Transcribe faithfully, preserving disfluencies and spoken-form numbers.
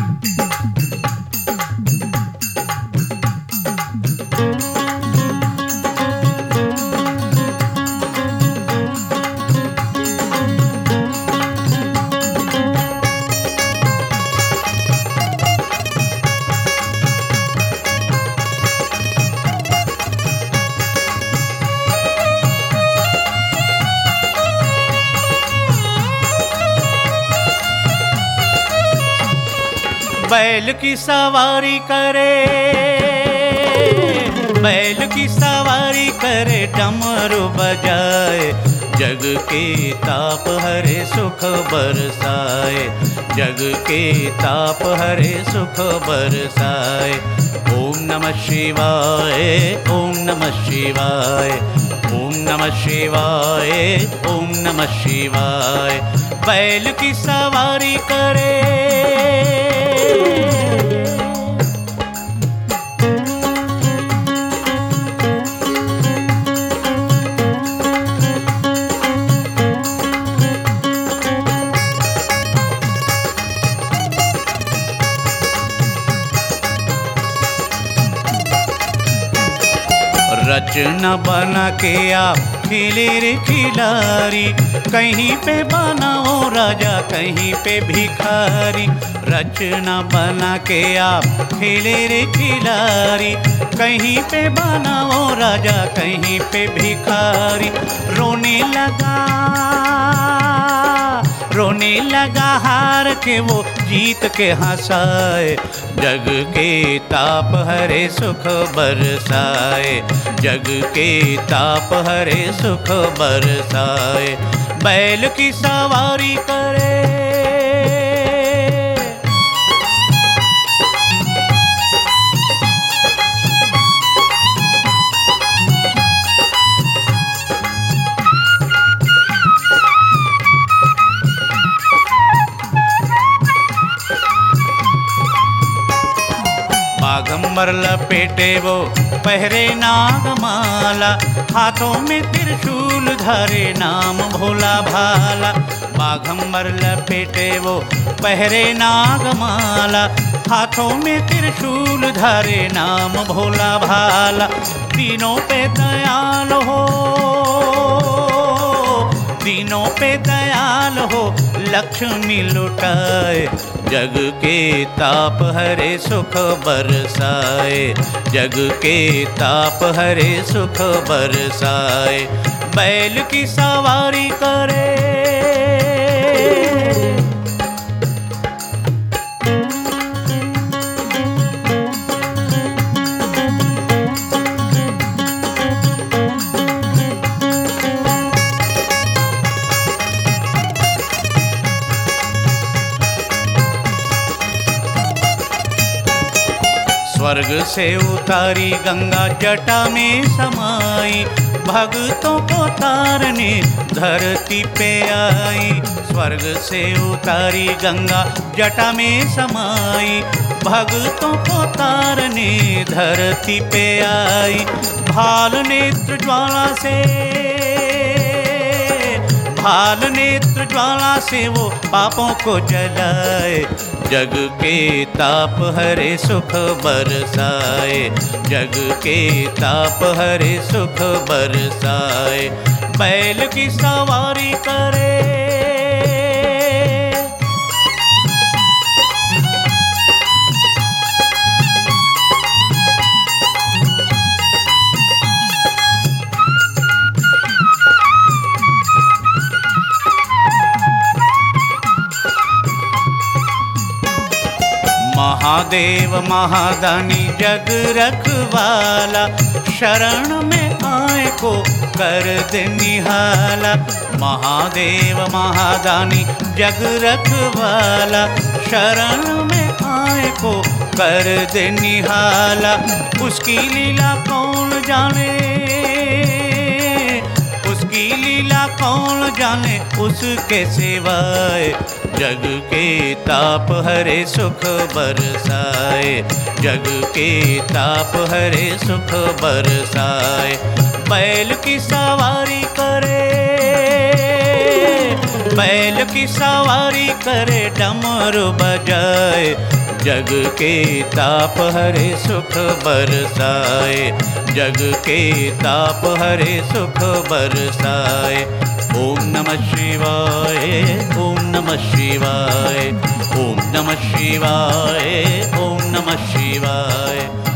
बैल की सवारी करे, बैल की सवारी करे, डमरू बजाए, जग के ताप हरे सुख बरसाए, जग के ताप हरे सुख बरसाए। ओम नमः शिवाय, ओम नमः शिवाय, ओम नमः शिवाय, ओम नमः शिवाय। बैल की सवारी करे, रचना बना के आप खेले रे खिलारी, कहीं पे बनाओ राजा कहीं पे भिखारी। रचना बना के आप खेले रे खिलारी, कहीं पे बनाओ राजा कहीं पे भिखारी। रोने लगा, रोने लगा हार के वो जीत के हंसाए, जग के ताप हरे सुख बरसाए, जग के ताप हरे सुख बरसाए। बैल की सवारी करे, बाघंबर लपेटे वो पहरे नागमाला, हाथों में त्रिशूल धारे नाम भोला भाला। बाघंबर लपेटे वो पहरे नागमाला, हाथों में त्रिशूल धारे नाम भोला भाला। तीनों पे दयाल हो, तीनों पे दयाल हो, लक्ष्मी लुटाए, जग के ताप हरे सुख बरसाए, जग के ताप हरे सुख बरसाए। बैल की सवारी करे, स्वर्ग से उतारी गंगा जटा में समाई, भक्तों को तारने धरती पे आई। स्वर्ग से उतारी गंगा जटा में समाई, भक्तों को तारने धरती पे आई। भाल नेत्र ज्वाला से, भाल नेत्र ज्वाला से वो पापों को जलाए, जग के ताप हरे सुख बरसाए, जग के ताप हरे सुख बरसाए। बैल की सवारी करे, महादेव महादानी जग रखवाला, शरण में आए को कर दे निहाला। महादेव महादानी जग रखवाला, शरण में आए को कर दे निहाला। उसकी लीला कौन जाने, उसकी लीला कौन जाने, उसके सिवाय, जग के ताप हरे सुख बरसाए, जग के ताप हरे सुख बरसाए। बैल की सवारी करे, बैल की सवारी करे, डमरू बजाए, जग के ताप हरे सुख बरसाए, जग के ताप हरे सुख बरसाए। ओम नमः शिवाय, ओम नमः शिवाय, ओम नमः शिवाय, ओम नमः शिवाय।